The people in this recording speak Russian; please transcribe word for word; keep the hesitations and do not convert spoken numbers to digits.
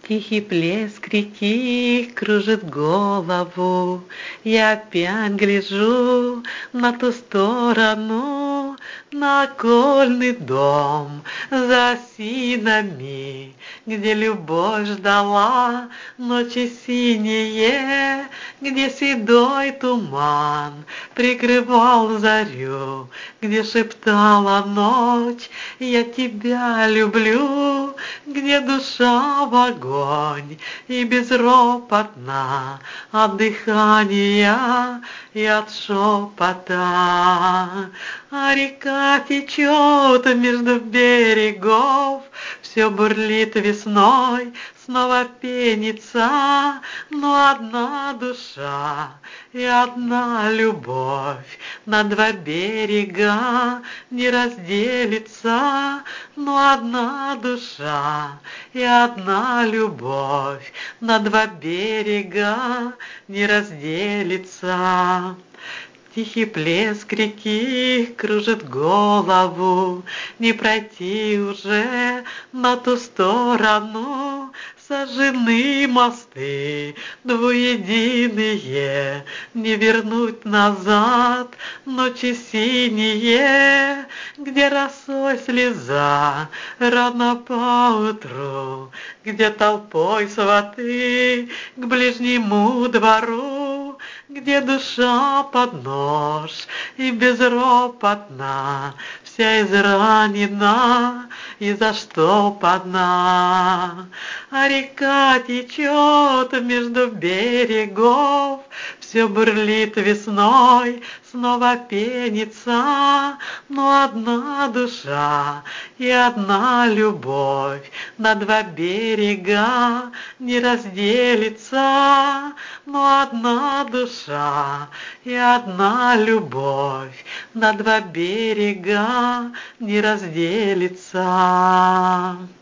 Тихий плеск реки кружит голову, я опять гляжу на ту сторону, на окольный дом за осинами, где любовь ждала ночи синие, где седой туман прикрывал зарю, где шептала ночь: я тебя люблю, где душа в огонь и безропотна от дыхания и от шепота. А река течет между берегов, все бурлит весной, снова пенится, но одна душа и одна любовь на два берега не разделится, но одна душа и одна любовь на два берега не разделится. Тихий плеск реки кружит голову, не пройти уже на ту сторону. Сожжены мосты двуединые, не вернуть назад ночи синие, где росой слеза рано поутру, где толпой сваты к ближнему двору, где душа под нож и безропотна, вся изранена и заштопана. А река течет между берегов, все бурлит весной, снова пенится, но одна душа и одна любовь на два берега не разделится, но одна душа и одна любовь на два берега не разделится.